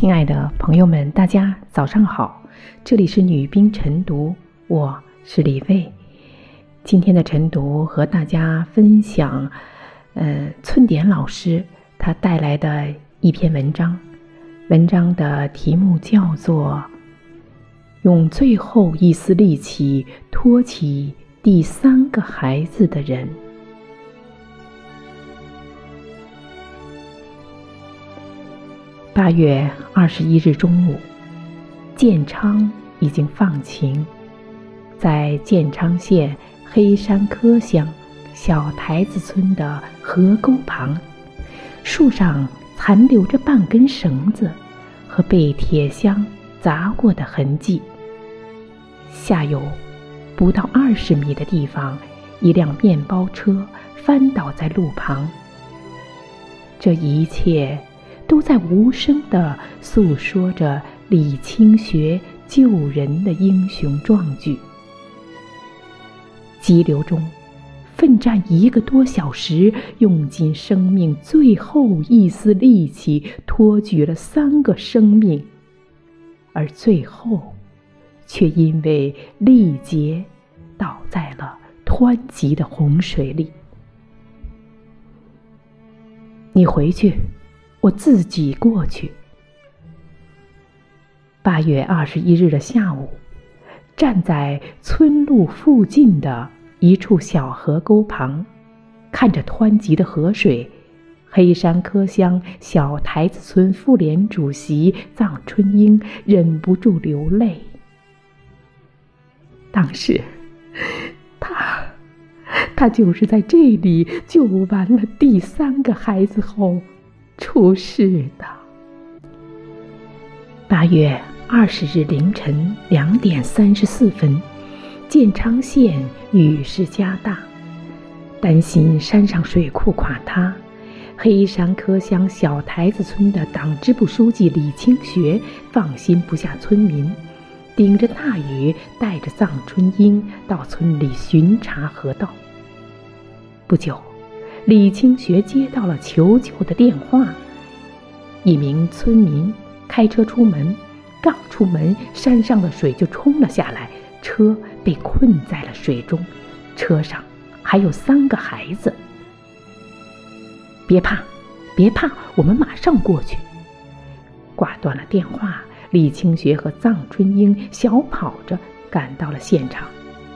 亲爱的朋友们，大家早上好，这里是女兵晨读，我是李卫。今天的晨读和大家分享村典老师他带来的一篇文章，文章的题目叫做用最后一丝力气托起第3个孩子的人。8月21日中午，建昌已经放晴，在建昌县黑山柯乡小台子村的河沟旁，树上残留着半根绳子和被铁箱砸过的痕迹。下游不到20米的地方，一辆面包车翻倒在路旁。这一切都在无声地诉说着李清学救人的英雄壮举。激流中奋战1个多小时，用尽生命最后一丝力气托举了3个生命，而最后却因为力竭倒在了湍急的洪水里。你回去，我自己过去。8月21日的下午，站在村路附近的一处小河沟旁，看着湍急的河水，黑山柯乡小台子村妇联主席臧春英忍不住流泪。当时他就是在这里救完了第3个孩子后出事的。8月20日凌晨2点34分，建昌县雨势加大，担心山上水库垮塌，黑山柯乡小台子村的党支部书记李清学放心不下村民，顶着大雨带着臧春英到村里巡查河道。不久，李清学接到了求救的电话，一名村民开车出门，刚出门，山上的水就冲了下来，车被困在了水中，车上还有3个孩子。别怕，我们马上过去。挂断了电话，李清学和臧春英小跑着赶到了现场。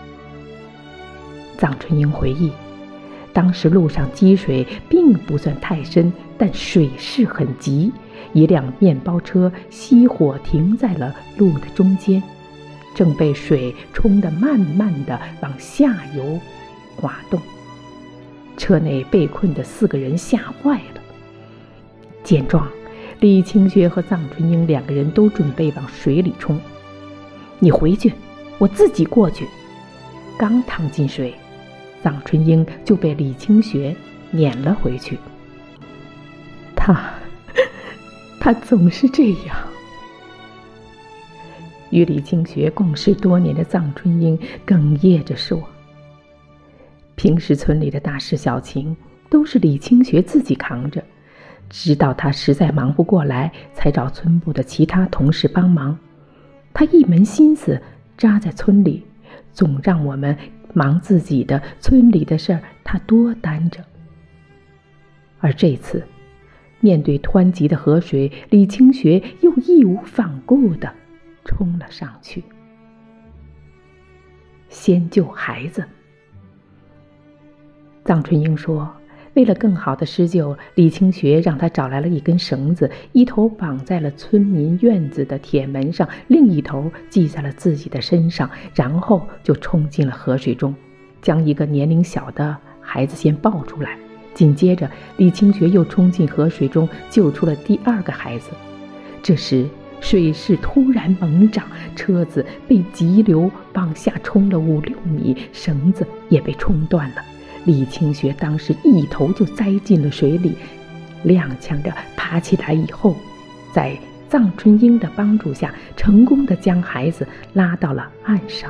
臧春英回忆，当时路上积水并不算太深，但水势很急，一辆面包车熄火停在了路的中间，正被水冲得慢慢地往下游滑动。车内被困的4个人吓坏了。见状，李清学和臧春英2个人都准备往水里冲。你回去，我自己过去。刚趟进水，臧春英就被李清学撵了回去。他总是这样。与李清学共事多年的臧春英哽咽着说，平时村里的大事小情都是李清学自己扛着，直到他实在忙不过来，才找村部的其他同事帮忙。他一门心思扎在村里，总让我们忙自己的，村里的事儿他多担着。而这次面对湍急的河水，李清学又义无反顾地冲了上去。先救孩子。臧春英说，为了更好的施救，李清学让他找来了一根绳子，一头绑在了村民院子的铁门上，另一头系在了自己的身上，然后就冲进了河水中，将一个年龄小的孩子先抱出来。紧接着，李清学又冲进河水中，救出了第2个孩子。这时水势突然猛涨，车子被急流往下冲了5-6米，绳子也被冲断了。李清学当时一头就栽进了水里，踉跄着爬起来以后，在臧春英的帮助下，成功地将孩子拉到了岸上。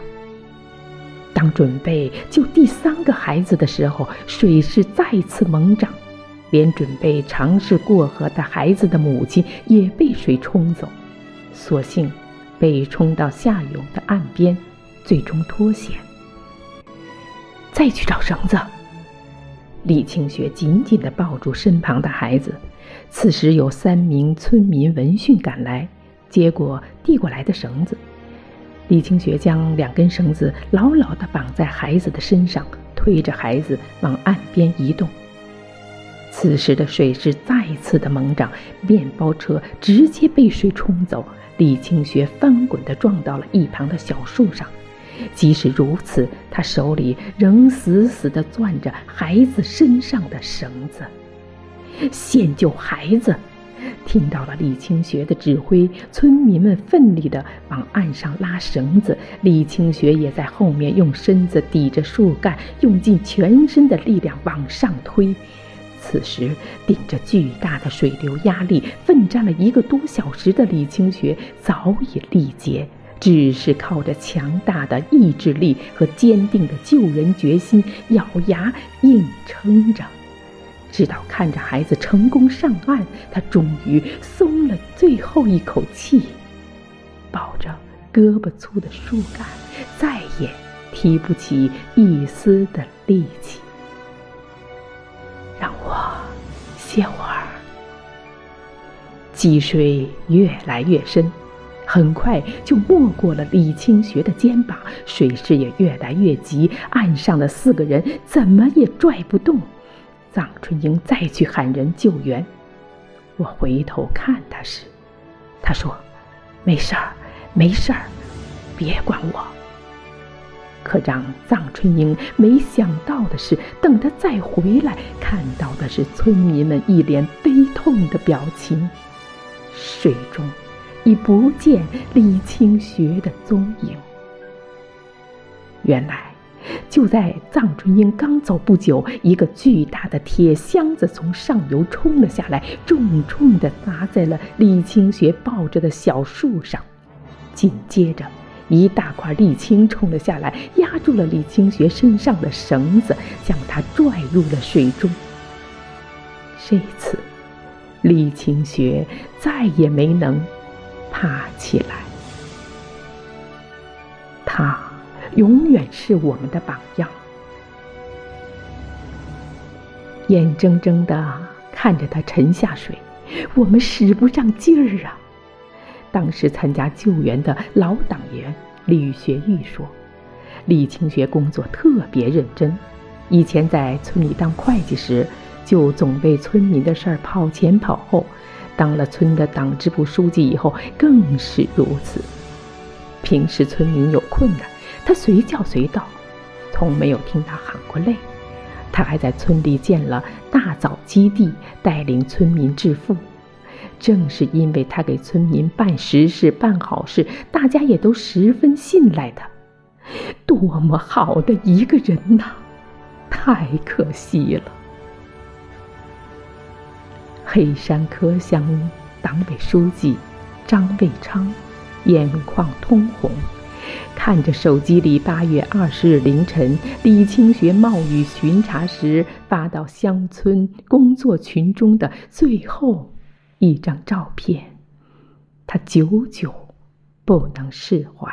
当准备救第3个孩子的时候，水势再次猛涨， 连准备尝试过河的孩子的母亲也被水冲走，所幸被冲到下游的岸边，最终脱险。再去找绳子。李清学紧紧地抱住身旁的孩子。此时有3名村民闻讯赶来，接过递过来的绳子。李清学将2根绳子牢牢地绑在孩子的身上，推着孩子往岸边移动。此时的水势再次的猛涨，面包车直接被水冲走，李清学翻滚地撞到了一旁的小树上。即使如此，他手里仍死死地攥着孩子身上的绳子。先救孩子！听到了李清学的指挥，村民们奋力地往岸上拉绳子，李清学也在后面用身子抵着树干，用尽全身的力量往上推。此时顶着巨大的水流压力，奋战了1个多小时的李清学早已力竭，只是靠着强大的意志力和坚定的救人决心，咬牙硬撑着。直到看着孩子成功上岸，他终于松了最后一口气，抱着胳膊粗的树干，再也提不起一丝的力气。让我歇会儿。积水越来越深，很快就没过了李清学的肩膀，水势也越来越急，岸上的4个人怎么也拽不动。臧春英再去喊人救援。我回头看他时，他说：“没事儿，没事儿，别管我。”可让臧春英没想到的是，等他再回来，看到的是村民们一脸悲痛的表情，水中已不见李清学的踪影。原来就在臧春英刚走不久，一个巨大的铁箱子从上游冲了下来，重重地砸在了李清学抱着的小树上。紧接着一大块沥青冲了下来，压住了李清学身上的绳子，将他拽入了水中。这次李清学再也没能爬起来。他永远是我们的榜样。眼睁睁地看着他沉下水，我们使不上劲儿啊。当时参加救援的老党员吕学玉说，李清学工作特别认真，以前在村里当会计时，就总为村民的事儿跑前跑后，当了村的党支部书记以后更是如此。平时村民有困难，他随叫随到，从没有听他喊过累。他还在村里建了大枣基地，带领村民致富。正是因为他给村民办实事办好事，大家也都十分信赖他。多么好的一个人呐，太可惜了。黑山科乡党委书记张卫昌眼眶通红，看着手机里8月20日凌晨李清学冒雨巡查时发到乡村工作群中的最后一张照片，他久久不能释怀。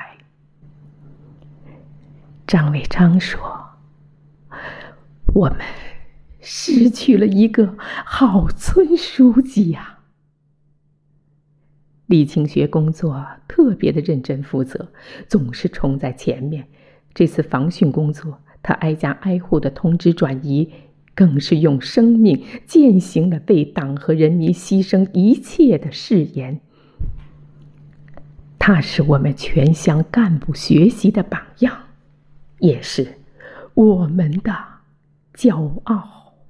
张卫昌说，我们失去了一个好村书记呀。李清学工作特别的认真负责，总是冲在前面。这次防汛工作，他挨家挨户的通知转移，更是用生命践行了为党和人民牺牲一切的誓言。他是我们全乡干部学习的榜样，也是我们的骄傲。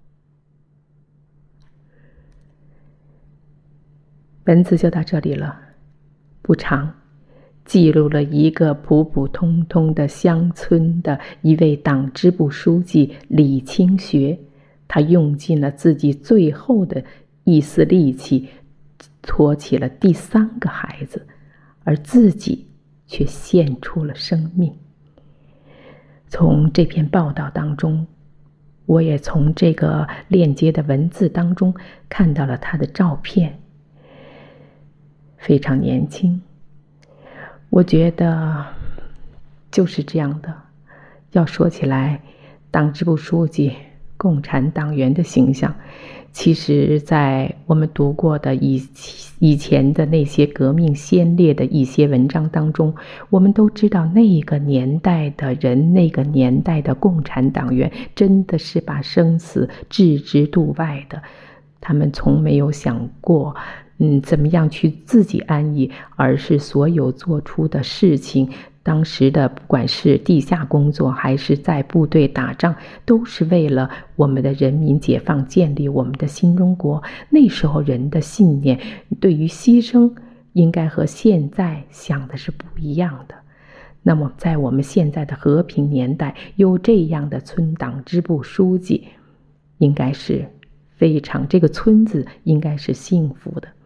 本次就到这里了，不长，记录了一个普普通通的乡村的一位党支部书记李清学，他用尽了自己最后的一丝力气，托起了第3个孩子，而自己却献出了生命。从这篇报道当中， 我也从这个链接的文字当中看到了他的照片，非常年轻。我觉得就是这样的。要说起来，党支部书记、共产党员的形象，其实在我们读过的以前的那些革命先烈的一些文章当中，我们都知道那个年代的人，那个年代的共产党员真的是把生死置之度外的，他们从没有想过怎么样去自己安逸，而是所有做出的事情，当时的不管是地下工作还是在部队打仗，都是为了我们的人民解放，建立我们的新中国。那时候人的信念对于牺牲应该和现在想的是不一样的。那么在我们现在的和平年代，有这样的村党支部书记，应该是非常，这个村子应该是幸福的。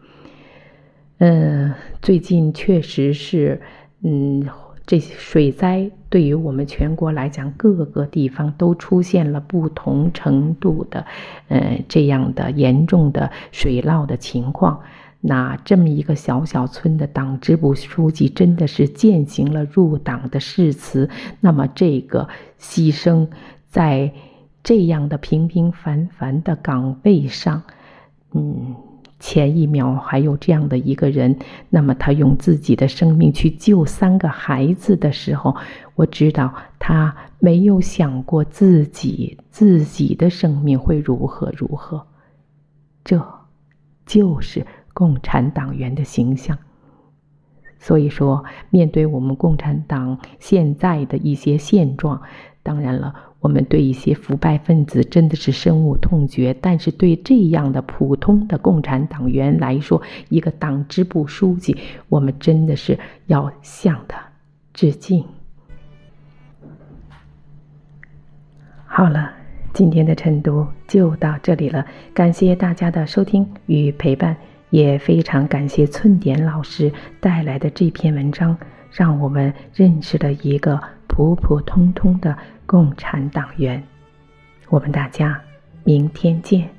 最近确实是这水灾对于我们全国来讲，各个地方都出现了不同程度的这样的严重的水涝的情况。那这么一个小小村的党支部书记真的是践行了入党的誓词。那么这个牺牲在这样的平平凡凡的岗位上，前一秒还有这样的一个人，那么他用自己的生命去救3个孩子的时候，我知道他没有想过自己的生命会如何。这就是共产党员的形象。所以说，面对我们共产党现在的一些现状，当然了，我们对一些腐败分子真的是深恶痛绝，但是对这样的普通的共产党员来说，一个党支部书记，我们真的是要向他致敬。好了，今天的晨读就到这里了，感谢大家的收听与陪伴，也非常感谢寸点老师带来的这篇文章，让我们认识了一个普普通通的共产党员。我们大家明天见。